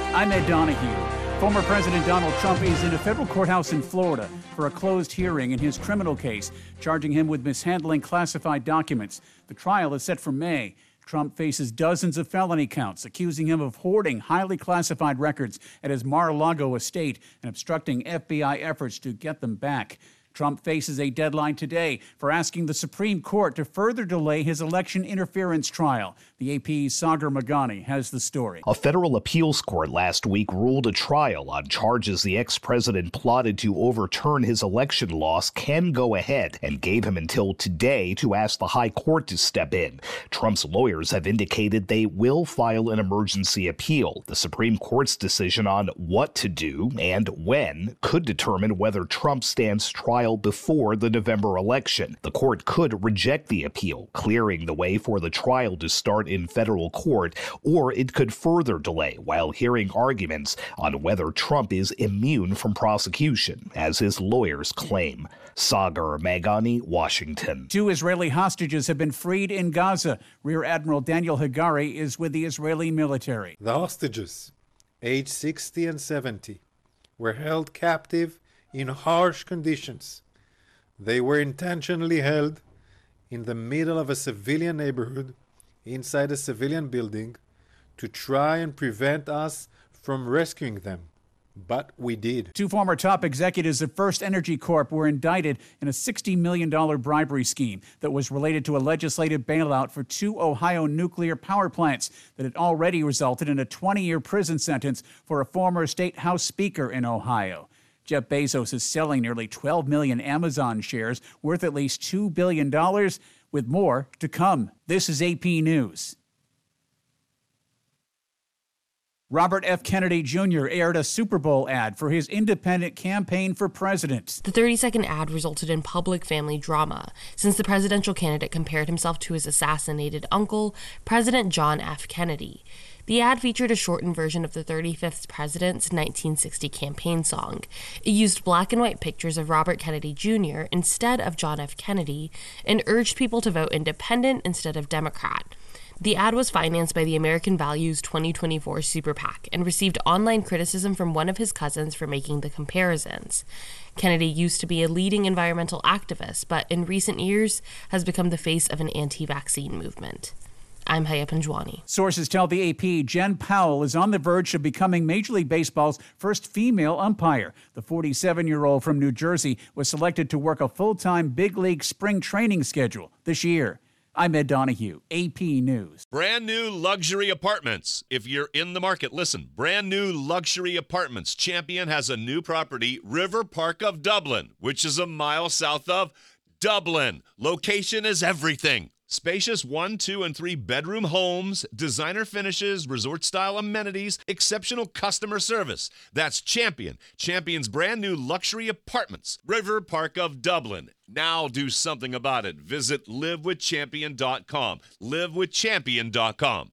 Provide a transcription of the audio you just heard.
I'm Ed Donahue. Former President Donald Trump is in a federal courthouse in Florida for a closed hearing in his criminal case, charging him with mishandling classified documents. The trial is set for May. Trump faces dozens of felony counts, accusing him of hoarding highly classified records at his Mar-a-Lago estate and obstructing FBI efforts to get them back. Trump faces a deadline today for asking the Supreme Court to further delay his election interference trial. The AP's Sagar Meghani has the story. A federal appeals court last week ruled a trial on charges the ex-president plotted to overturn his election loss can go ahead and gave him until today to ask the high court to step in. Trump's lawyers have indicated they will file an emergency appeal. The Supreme Court's decision on what to do and when could determine whether Trump stands trial before the November election. The court could reject the appeal, clearing the way for the trial to start in federal court, or it could further delay while hearing arguments on whether Trump is immune from prosecution, as his lawyers claim. Sagar Meghani, Washington. 2 Israeli hostages have been freed in Gaza. Rear Admiral Daniel Hagari is with the Israeli military. The hostages, aged 60 and 70, were held captive in harsh conditions. They were intentionally held in the middle of a civilian neighborhood, inside a civilian building, to try and prevent us from rescuing them. But we did. 2 former top executives of First Energy Corp were indicted in a $60 million bribery scheme that was related to a legislative bailout for 2 Ohio nuclear power plants that had already resulted in a 20-year prison sentence for a former state House Speaker in Ohio. Jeff Bezos is selling nearly 12 million Amazon shares worth at least $2 billion, with more to come. This is AP News. Robert F. Kennedy Jr. aired a Super Bowl ad for his independent campaign for president. The 30-second ad resulted in public family drama, since the presidential candidate compared himself to his assassinated uncle, President John F. Kennedy. The ad featured a shortened version of the 35th president's 1960 campaign song. It used black and white pictures of Robert Kennedy Jr. instead of John F. Kennedy and urged people to vote independent instead of Democrat. The ad was financed by the American Values 2024 Super PAC and received online criticism from one of his cousins for making the comparisons. Kennedy used to be a leading environmental activist, but in recent years has become the face of an anti-vaccine movement. I'm Haya Panjwani. Sources tell the AP Jen Powell is on the verge of becoming Major League Baseball's first female umpire. The 47-year-old from New Jersey was selected to work a full-time big league spring training schedule this year. I'm Ed Donahue, AP News. Brand new luxury apartments. If you're in the market, listen. Brand new luxury apartments. Champion has a new property, River Park of Dublin, which is a mile south of Dublin. Location is everything. Spacious 1, 2, and 3 bedroom homes, designer finishes, resort-style amenities, exceptional customer service. That's Champion. Champion's brand new luxury apartments. River Park of Dublin. Now do something about it. Visit livewithchampion.com. livewithchampion.com.